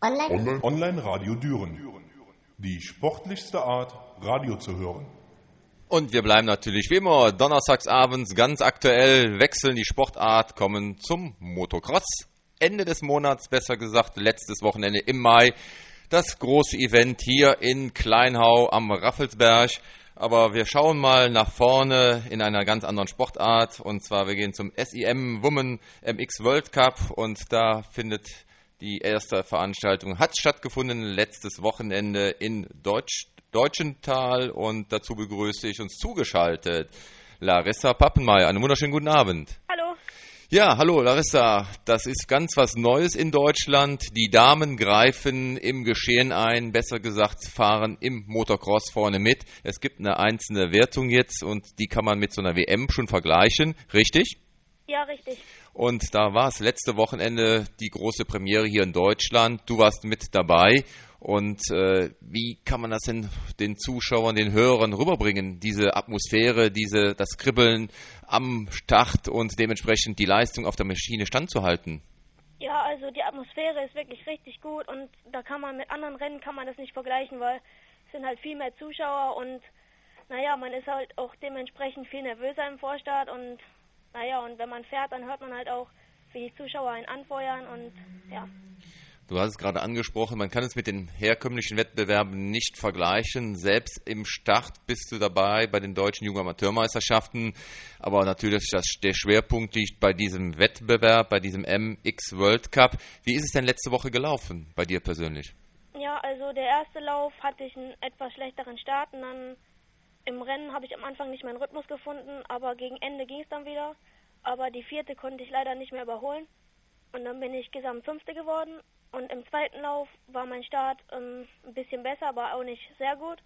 Online-Radio Düren. Die sportlichste Art, Radio zu hören. Und wir bleiben natürlich wie immer donnerstagsabends ganz aktuell, wechseln die Sportart, kommen zum Motocross. Ende des Monats, besser gesagt, letztes Wochenende im Mai. Das große Event hier in Kleinhau am Raffelsberg. Aber wir schauen mal nach vorne in einer ganz anderen Sportart. Und zwar, wir gehen zum SIM Women MX World Cup. Und da findet die erste Veranstaltung, hat stattgefunden letztes Wochenende in Deutschenthal. Und dazu begrüße ich uns zugeschaltet Larissa Pappenmeier. Einen wunderschönen guten Abend. Hallo. Ja, hallo Larissa, das ist ganz was Neues in Deutschland. Die Damen greifen im Geschehen ein, besser gesagt fahren im Motocross vorne mit. Es gibt eine einzelne Wertung jetzt und die kann man mit so einer WM schon vergleichen, richtig? Ja, richtig. Und da war es letzte Wochenende die große Premiere hier in Deutschland. Du warst mit dabei. Und wie kann man das denn den Zuschauern, den Hörern rüberbringen, diese Atmosphäre, das Kribbeln am Start und dementsprechend die Leistung auf der Maschine standzuhalten? Ja, also die Atmosphäre ist wirklich richtig gut und da kann man mit anderen Rennen kann man das nicht vergleichen, weil es sind halt viel mehr Zuschauer und naja, man ist halt auch dementsprechend viel nervöser im Vorstart und naja, und wenn man fährt, dann hört man halt auch, wie die Zuschauer einen anfeuern und ja. Du hast es gerade angesprochen, man kann es mit den herkömmlichen Wettbewerben nicht vergleichen. Selbst im Start bist du dabei bei den deutschen Jugendamateurmeisterschaften. Aber natürlich der Schwerpunkt liegt bei diesem Wettbewerb, bei diesem MX World Cup. Wie ist es denn letzte Woche gelaufen bei dir persönlich? Ja, also der erste Lauf hatte ich einen etwas schlechteren Start und dann im Rennen habe ich am Anfang nicht meinen Rhythmus gefunden, aber gegen Ende ging es dann wieder. Aber die vierte konnte ich leider nicht mehr überholen und dann bin ich gesamt Fünfte geworden. Und im zweiten Lauf war mein Start ein bisschen besser, aber auch nicht sehr gut.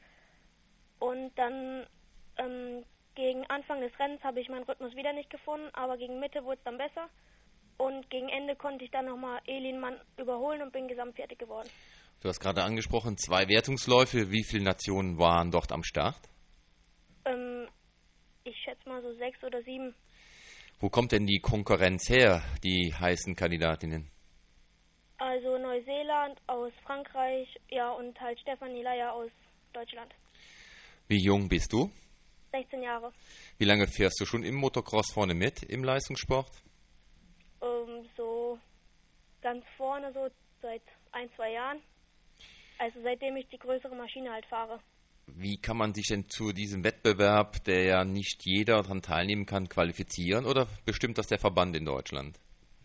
Und dann gegen Anfang des Rennens habe ich meinen Rhythmus wieder nicht gefunden, aber gegen Mitte wurde es dann besser. Und gegen Ende konnte ich dann nochmal Elin Mann überholen und bin gesamtfertig geworden. Du hast gerade angesprochen, 2 Wertungsläufe. Wie viele Nationen waren dort am Start? Ich schätze mal so 6 oder 7. Wo kommt denn die Konkurrenz her, die heißen Kandidatinnen? Also Neuseeland, aus Frankreich, ja, und halt Stefanie Leier aus Deutschland. Wie jung bist du? 16 Jahre. Wie lange fährst du schon im Motocross vorne mit, im Leistungssport? So ganz vorne, so seit 1-2 Jahren. Also seitdem ich die größere Maschine halt fahre. Wie kann man sich denn zu diesem Wettbewerb, der ja nicht jeder daran teilnehmen kann, qualifizieren? Oder bestimmt das der Verband in Deutschland?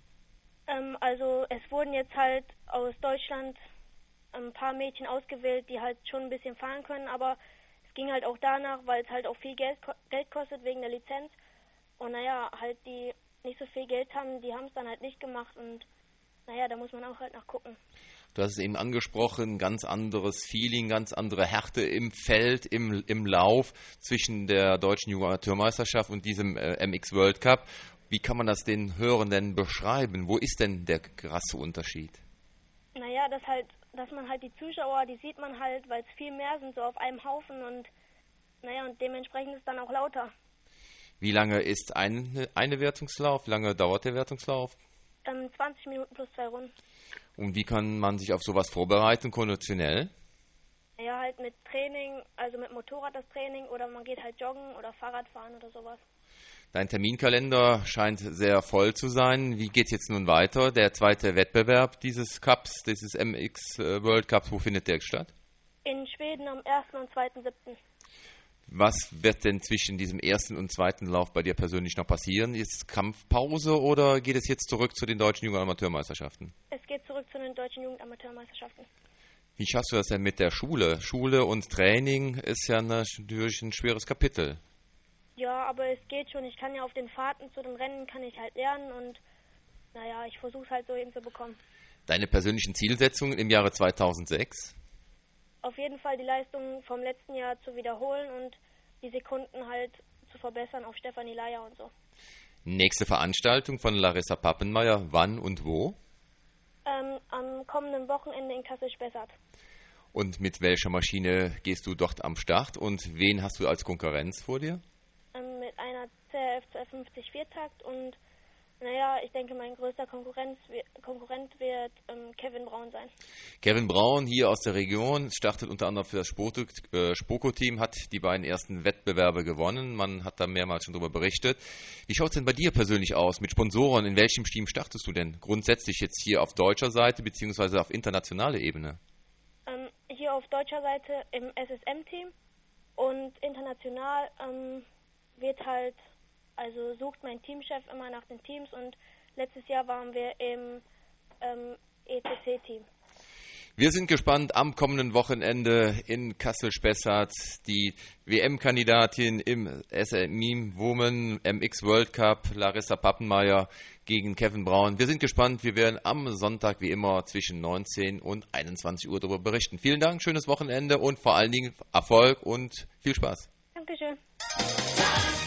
Also es wurden jetzt halt aus Deutschland ein paar Mädchen ausgewählt, die halt schon ein bisschen fahren können, aber es ging halt auch danach, weil es halt auch viel Geld kostet wegen der Lizenz. Und naja, halt die nicht so viel Geld haben, die haben es dann halt nicht gemacht und naja, da muss man auch halt nachgucken. Du hast es eben angesprochen, ganz anderes Feeling, ganz andere Härte im Feld, im Lauf zwischen der deutschen Jugendamateurmeisterschaft und diesem MX World Cup. Wie kann man das den Hörenden beschreiben? Wo ist denn der krasse Unterschied? Naja, dass man halt die Zuschauer, die sieht man halt, weil es viel mehr sind, so auf einem Haufen und naja, und dementsprechend ist es dann auch lauter. Wie lange ist eine Wertungslauf? Wie lange dauert der Wertungslauf? 20 Minuten plus 2 Runden. Und wie kann man sich auf sowas vorbereiten, konditionell? Ja, halt mit Training, also mit Motorrad das Training oder man geht halt joggen oder Fahrrad fahren oder sowas. Dein Terminkalender scheint sehr voll zu sein. Wie geht es jetzt nun weiter? Der zweite Wettbewerb dieses Cups, dieses MX World Cups, wo findet der statt? In Schweden am 1. und 2.7. Was wird denn zwischen diesem ersten und zweiten Lauf bei dir persönlich noch passieren? Ist Kampfpause oder geht es jetzt zurück zu den deutschen Jugendamateurmeisterschaften? Es geht zurück zu den deutschen Jugendamateurmeisterschaften. Wie schaffst du das denn mit der Schule? Schule und Training ist ja natürlich ein schweres Kapitel. Ja, aber es geht schon. Ich kann ja auf den Fahrten zu den Rennen kann ich halt lernen und naja, ich versuche es halt so hinzubekommen. Deine persönlichen Zielsetzungen im Jahre 2006? Auf jeden Fall die Leistung vom letzten Jahr zu wiederholen und die Sekunden halt zu verbessern auf Stefanie Leier und so. Nächste Veranstaltung von Larissa Pappenmeier, wann und wo? Am kommenden Wochenende in Kassel-Spessart. Und mit welcher Maschine gehst du dort am Start und wen hast du als Konkurrenz vor dir? Mit einer CRF 250 Viertakt und Naja, ich denke, mein größter Konkurrent wird Kevin Braun sein. Kevin Braun hier aus der Region startet unter anderem für das Spoko-Team, hat die beiden ersten Wettbewerbe gewonnen. Man hat da mehrmals schon darüber berichtet. Wie schaut es denn bei dir persönlich aus mit Sponsoren? In welchem Team startest du denn grundsätzlich jetzt hier auf deutscher Seite beziehungsweise auf internationaler Ebene? Hier auf deutscher Seite im SSM-Team und international sucht mein Teamchef immer nach den Teams und letztes Jahr waren wir im ECC-Team. Wir sind gespannt am kommenden Wochenende in Kassel-Spessart die WM-Kandidatin im SMI Women MX World Cup, Larissa Pappenmeier gegen Kevin Braun. Wir sind gespannt. Wir werden am Sonntag wie immer zwischen 19 und 21 Uhr darüber berichten. Vielen Dank, schönes Wochenende und vor allen Dingen Erfolg und viel Spaß. Dankeschön.